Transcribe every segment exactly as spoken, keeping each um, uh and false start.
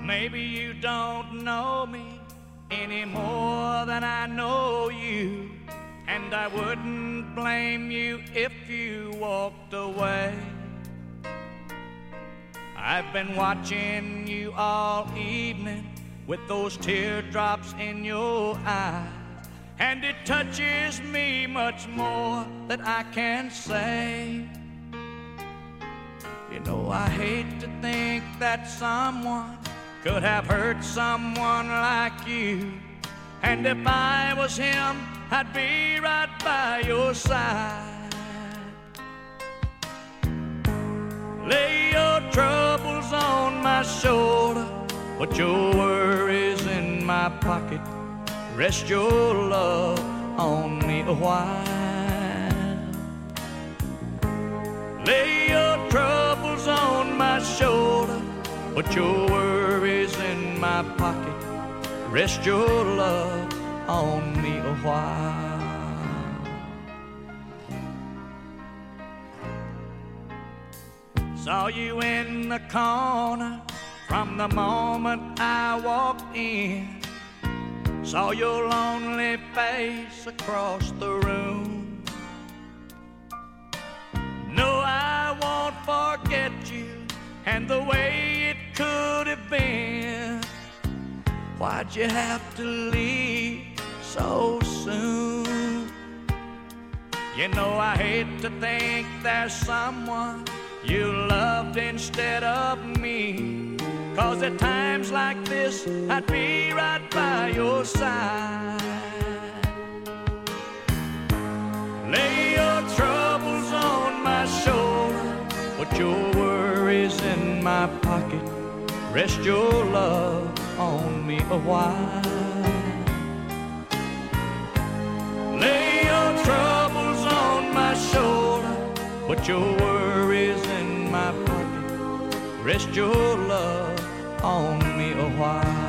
Maybe you don't know me any more than I know you, and I wouldn't blame you if you walked away. I've been watching you all evening with those teardrops in your eyes, and it touches me much more than I can say. You know, I hate to think that someone could have hurt someone like you, and if I was him, I'd be right by your side. Lay your troubles on my shoulder, put your worries in my pocket, rest your love on me a while. Lay your troubles on my shoulder, put your worries in my pocket, rest your love on me a while. Saw you in the corner from the moment I walked in. Saw your lonely face across the room. No, I won't forget you and the way it could have been. Why'd you have to leave so soon? You know, I hate to think there's someone you loved instead of me, 'cause at times like this I'd be right by your side. Lay your troubles on my shoulder, put your worries in my pocket, rest your love on me a while. Lay your troubles on my shoulder, put your worries in my pocket, rest your love on me a while.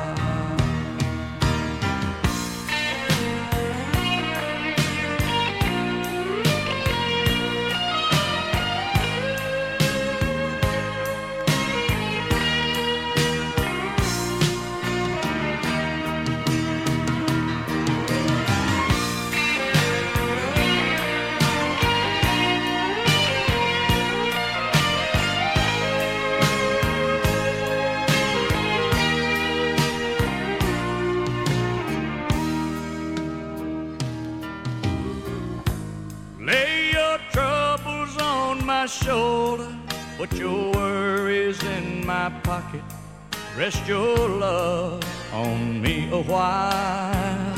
Shoulder, put your worries in my pocket, rest your love on me a while.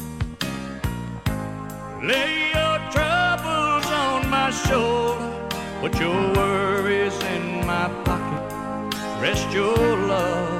Lay your troubles on my shoulder, put your worries in my pocket, rest your love